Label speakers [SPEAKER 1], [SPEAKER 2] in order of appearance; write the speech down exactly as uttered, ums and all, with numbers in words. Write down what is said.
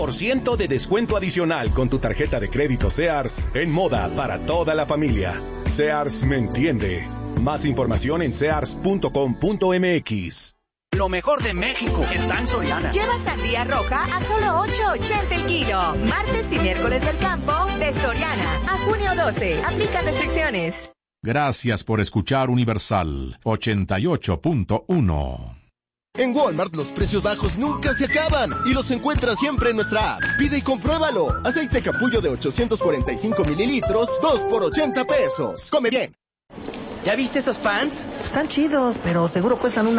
[SPEAKER 1] por ciento de descuento adicional con tu tarjeta de crédito Sears en moda para toda la familia. Sears me entiende. Más información en sears punto com punto m x.
[SPEAKER 2] Lo mejor de México está en Soriana.
[SPEAKER 3] Lleva sandía roja a solo ocho ochenta el kilo. Martes y miércoles del campo de Soriana. A junio doce. Aplican restricciones.
[SPEAKER 4] Gracias por escuchar Universal ochenta y ocho punto uno.
[SPEAKER 5] En Walmart los precios bajos nunca se acaban y los encuentras siempre en nuestra app. Pide y compruébalo. Aceite capullo de ochocientos cuarenta y cinco mililitros, dos por ochenta pesos. Come bien.
[SPEAKER 6] ¿Ya viste esos pants? Están chidos, pero seguro cuestan una